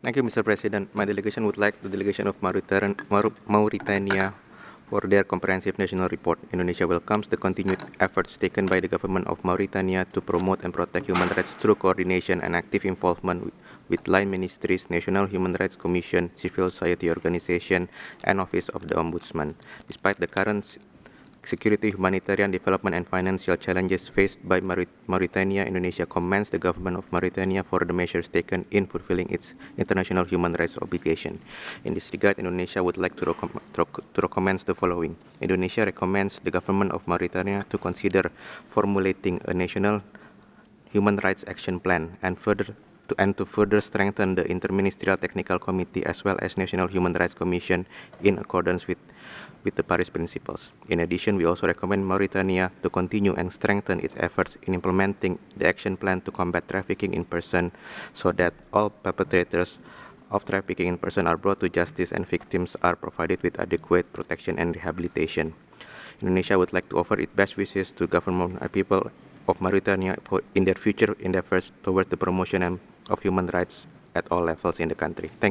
Thank you, Mr. President. My delegation would like the delegation of Mauritania for their comprehensive national report. Indonesia welcomes the continued efforts taken by the government of Mauritania to promote and protect human rights through coordination and active involvement with line ministries, National Human Rights Commission, civil society organization, and Office of the Ombudsman. Despite the current security, humanitarian development, and financial challenges faced by Mauritania, Indonesia commends the government of Mauritania for the measures taken in fulfilling its international human rights obligation. In this regard, Indonesia would like to recommend the following. Indonesia recommends the government of Mauritania to consider formulating a national human rights action plan and to further strengthen the Interministerial Technical Committee as well as National Human Rights Commission in accordance with the Paris Principles. In addition, we also recommend Mauritania to continue and strengthen its efforts in implementing the action plan to combat trafficking in person so that all perpetrators of trafficking in person are brought to justice and victims are provided with adequate protection and rehabilitation. Indonesia would like to offer its best wishes to government and people of Mauritania in their future endeavors towards the promotion of human rights at all levels in the country. Thank